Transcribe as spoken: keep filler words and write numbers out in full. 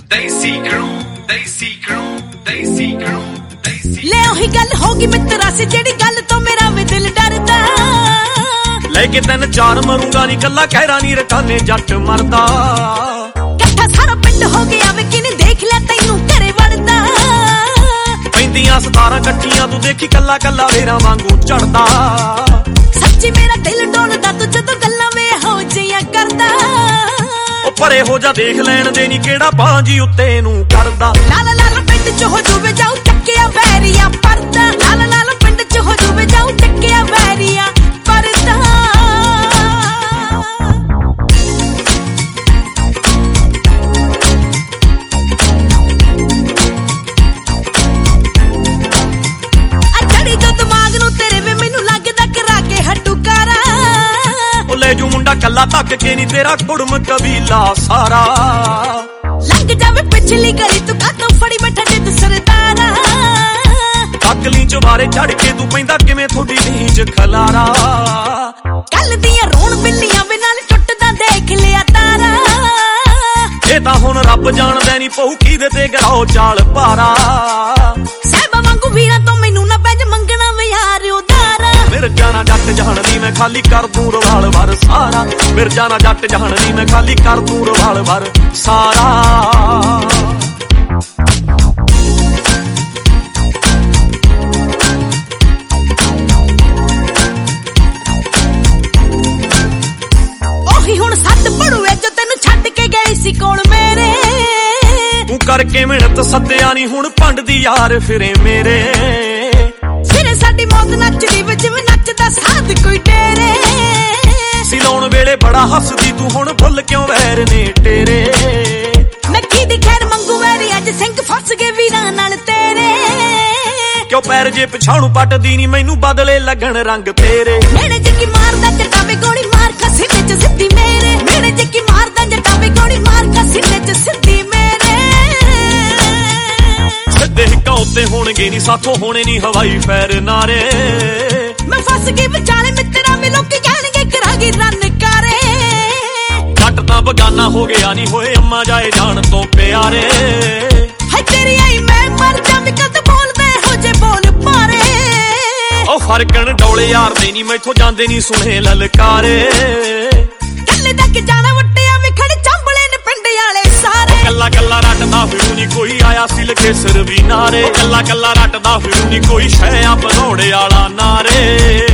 देसी crew, देसी crew, देसी crew, देसी ले ओही गल होगी मित्रा से जेड़ी गल तो मेरा भी दिल डरदा लेके तीन चार मरूंगा नी कल्ला कहरा नी रकाने जट मरदा कट्ठा सारा पिंड हो गया वे किने देख लिया तैनू घरे वड़दा पैंदियां सतारां कट्ठियां तू देखी कल्ला कल्ला वेरा वांगू चढ़दा सच्ची मेरा दिल डोलदा तू जदों गल्लां वे हो जियां करदा ओ परे हो जा देख लैण दे नी केड़ा पांजी उत्ते नू करदा लाला लाला पिंड च हो जुवे जाऊं टक्किया वैरिया परदा लाला लाला पिंड च हो जुवे जाऊं टक्किया वैरिया परदा अजड़ी जो दिमाग नू तेरे वे मैनू लगदा करा के हटू कारा ओ ले जू मुंडा कल्ला तक के नी तेरा कुड़म कबीला सारा लंघ जावे पिछली गली तू कातों फड़ी बैठा जिद सरदारा अकली चवारे चढ़ के तू पैंदा किवें थोड़ी नीच खलारा कल दियां रोण बिल्लियां वे नाल टुटदा देख लिया तारा ए तां हुण रब जाणदा नी पऊ कीदे ते गराओ चाल पारा सहबा वांगू वीरा तो मैनू ना पैज मंगना वे यार उदारा मिर्जा ना जट जहणदी मैं खाली कर दूं रवाल भर सारा मिर्जा ना जट जहणदी मैं खाली कर दूं रवाल भर सारा ओही हुण सੱਤ पड़ूए जो तेनू छड्ड के गई सी कोल मेरे तू करके मिहनत सद्दिया नी हुण भंडदी यार फिरे मेरे फिरे साडी मौत नचदी वे जिवें नचदा साध कोई डेरे सिलाउण वेले बड़ा हसदी तू हुण भुੱਲ क्यों वैर ने तेरे नक्की दी खैर मंगू वैरी अज सिंह फस गए वीरां नाल तेरे क्यों पैर जे पिछाणू पटदी नी मैनू बदले लगन रंग तेरे मेरे जे की मारदा जटावे गोली मार खसी विच सिੱਧੀ मेरे मेरे जे की मारदा जटावे गोली मार खसी विच सिੱਧੀ मेरे सिद्धे हिक्का उत्ते होणगे नी साथों होणे नी हवाई फैर नारे मैं फस गई विचाले मित्रा वे लोकी कहणगे करागी रन करे जट तां बगाना हो गया नी होए अम्मा जाए जान तो प्यारे है तेरी आई मैं मर जावे कद बोलदे हो जे बोल पारे ओ फरकण डोले यार दे नी मैथों जांदे नी सुने ललकारे कल्ले तक जाना वट्टिया वे खड़े चंबले ने पिंड वाले सारे कल्ला कल्ला रटदा फिरू नी कोई आया सिल के सिर भी नारे कल्ला कल्ला रटदा फिरू नी कोई शै आ बनौड़े आला नारे।